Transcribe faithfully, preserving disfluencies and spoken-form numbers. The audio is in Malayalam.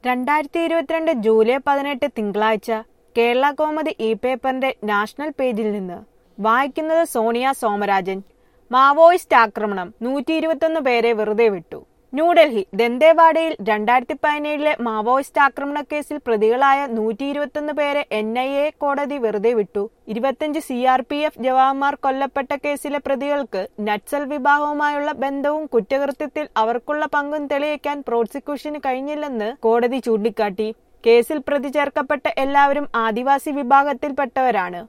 രണ്ടായിരത്തി ഇരുപത്തിരണ്ട് ജൂലൈ പതിനെട്ട് തിങ്കളാഴ്ച കേരള കൗമുദി ഇ പേപ്പറിന്റെ നാഷണൽ പേജിൽ നിന്ന് വായിക്കുന്നത് സോണിയ സോമരാജൻ. മാവോയിസ്റ്റ് ആക്രമണം, നൂറ്റി ഇരുപത്തൊന്ന് പേരെ വെറുതെ വിട്ടു. ന്യൂഡൽഹി ദന്തേവാഡയിൽ രണ്ടായിരത്തി പതിനേഴിലെ മാവോയിസ്റ്റ് ആക്രമണ കേസിൽ പ്രതികളായ നൂറ്റി ഇരുപത്തൊന്ന് പേരെ എൻ ഐ എ കോടതി വെറുതെ വിട്ടു. ഇരുപത്തിയഞ്ച് സി ആർ പി എഫ് ജവാന്മാർ കൊല്ലപ്പെട്ട കേസിലെ പ്രതികൾക്ക് നക്സൽ വിഭാഗവുമായുള്ള ബന്ധവും കുറ്റകൃത്യത്തിൽ അവർക്കുള്ള പങ്കും തെളിയിക്കാൻ പ്രോസിക്യൂഷന് കഴിഞ്ഞില്ലെന്ന് കോടതി ചൂണ്ടിക്കാട്ടി. കേസിൽ പ്രതി ചേർക്കപ്പെട്ട എല്ലാവരും ആദിവാസി വിഭാഗത്തിൽപ്പെട്ടവരാണ്.